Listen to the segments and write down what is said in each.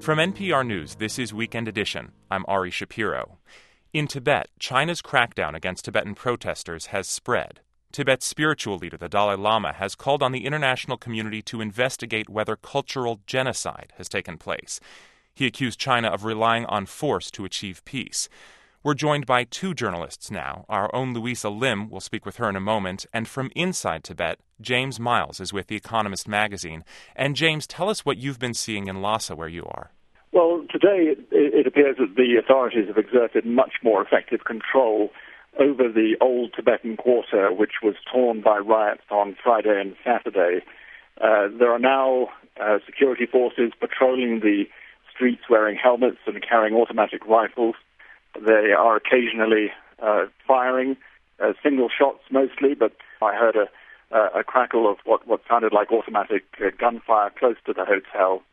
From NPR News, this is Weekend Edition. I'm Ari Shapiro. In Tibet, China's crackdown against Tibetan protesters has spread. Tibet's spiritual leader, the Dalai Lama, has called on the international community to investigate whether cultural genocide has taken place. He accused China of relying on force to achieve peace. We're joined by two journalists now. Our own Louisa Lim, we'll speak with her in a moment, and from inside Tibet, James Miles is with The Economist magazine. And James, tell us what you've been seeing in Lhasa where you are. Well, today it appears that the authorities have exerted much more effective control over the old Tibetan quarter, which was torn by riots on Friday and Saturday. There are now security forces patrolling the streets wearing helmets and carrying automatic rifles. They are occasionally firing, single shots mostly, but I heard a crackle of what sounded like automatic gunfire close to the hotel.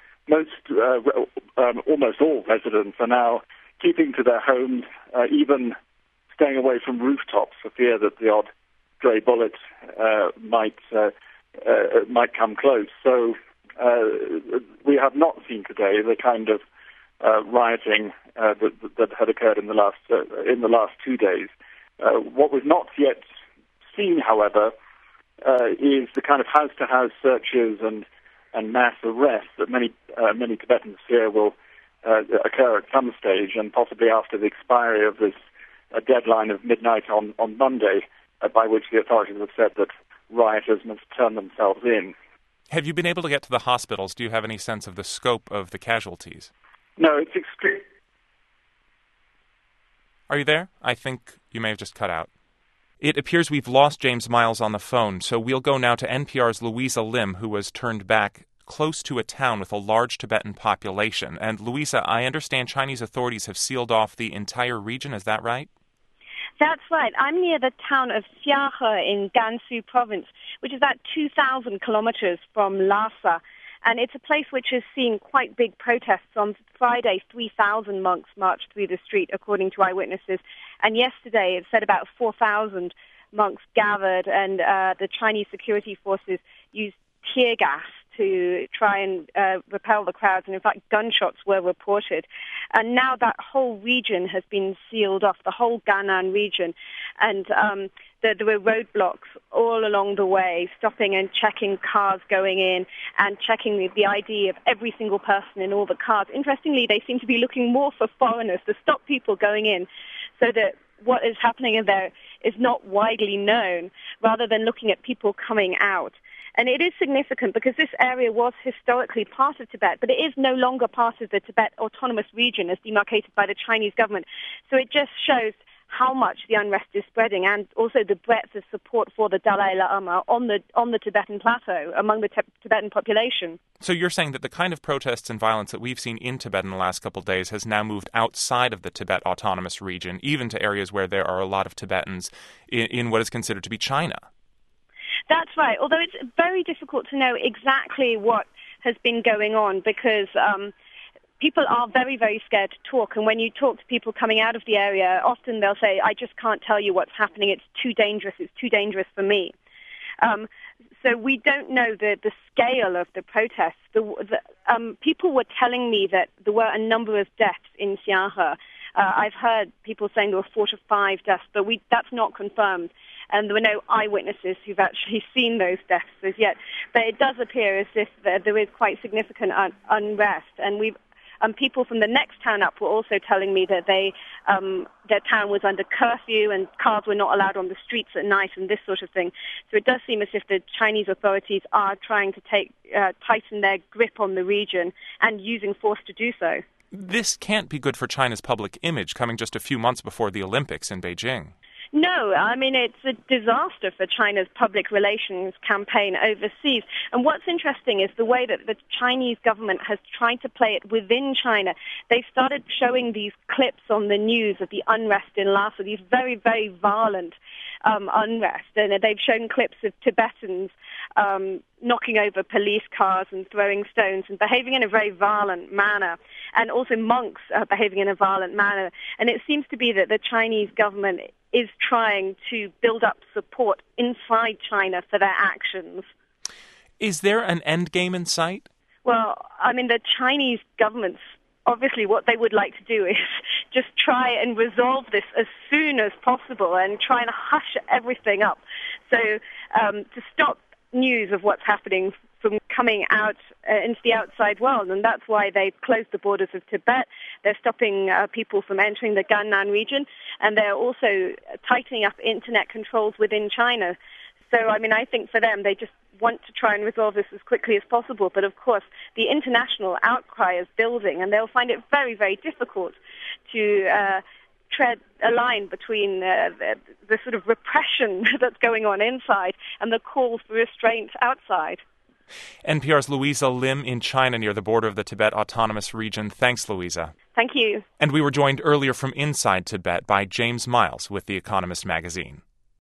Almost all residents are now keeping to their homes, even staying away from rooftops for fear that the odd stray bullet might come close. So we have not seen today the kind of rioting that had occurred in the last 2 days. What we've not yet seen, however, is the kind of house-to-house searches and mass arrests that many Tibetans fear will occur at some stage, and possibly after the expiry of this deadline of midnight on Monday, by which the authorities have said that rioters must turn themselves in. Have you been able to get to the hospitals? Do you have any sense of the scope of the casualties? No, it's extreme. Are you there? I think you may have just cut out. It appears we've lost James Miles on the phone, so we'll go now to NPR's Louisa Lim, who was turned back close to a town with a large Tibetan population. And Louisa, I understand Chinese authorities have sealed off the entire region, is that right? That's right. I'm near the town of Xiahe in Gansu province, which is about 2,000 kilometers from Lhasa. And it's a place which has seen quite big protests. On Friday, 3,000 monks marched through the street, according to eyewitnesses. And yesterday, it said about 4,000 monks gathered, and the Chinese security forces used tear gas to try and repel the crowds. And in fact, gunshots were reported. And now that whole region has been sealed off, the whole Gannan region. And there were roadblocks all along the way, stopping and checking cars going in and checking the ID of every single person in all the cars. Interestingly, they seem to be looking more for foreigners to stop people going in, so that what is happening in there is not widely known, rather than looking at people coming out. And it is significant because this area was historically part of Tibet, but it is no longer part of the Tibet Autonomous Region as demarcated by the Chinese government. So it just shows how much the unrest is spreading, and also the breadth of support for the Dalai Lama on the Tibetan plateau among the Tibetan population. So you're saying that the kind of protests and violence that we've seen in Tibet in the last couple of days has now moved outside of the Tibet Autonomous Region, even to areas where there are a lot of Tibetans in what is considered to be China. That's right, although it's very difficult to know exactly what has been going on because people are very, very scared to talk. And when you talk to people coming out of the area, often they'll say, I just can't tell you what's happening. It's too dangerous for me. So we don't know the scale of the protests. People were telling me that there were a number of deaths in Xiahe. I've heard people saying there were 4 to 5 deaths, but that's not confirmed. And there were no eyewitnesses who've actually seen those deaths as yet. But it does appear as if there is quite significant unrest. And people from the next town up were also telling me that their town was under curfew and cars were not allowed on the streets at night and this sort of thing. So it does seem as if the Chinese authorities are trying to tighten their grip on the region and using force to do so. This can't be good for China's public image coming just a few months before the Olympics in Beijing. No, I mean, it's a disaster for China's public relations campaign overseas. And what's interesting is the way that the Chinese government has tried to play it within China. They've started showing these clips on the news of the unrest in Lhasa, these very, very violent unrest. And they've shown clips of Tibetans knocking over police cars and throwing stones and behaving in a very violent manner, and also monks behaving in a violent manner. And it seems to be that the Chinese government is trying to build up support inside China for their actions. Is there an end game in sight? Well, I mean, the Chinese government's obviously what they would like to do is just try and resolve this as soon as possible and try and hush everything up. So to stop news of what's happening from coming out into the outside world, and that's why they closed the borders of Tibet. They're stopping people from entering the Gannan region, and they're also tightening up internet controls within China. So, I mean, I think for them, they just want to try and resolve this as quickly as possible. But, of course, the international outcry is building, and they'll find it very, very difficult to tread a line between the sort of repression that's going on inside and the calls for restraint outside. NPR's Louisa Lim in China near the border of the Tibet Autonomous Region. Thanks, Louisa. Thank you. And we were joined earlier from inside Tibet by James Miles with The Economist magazine.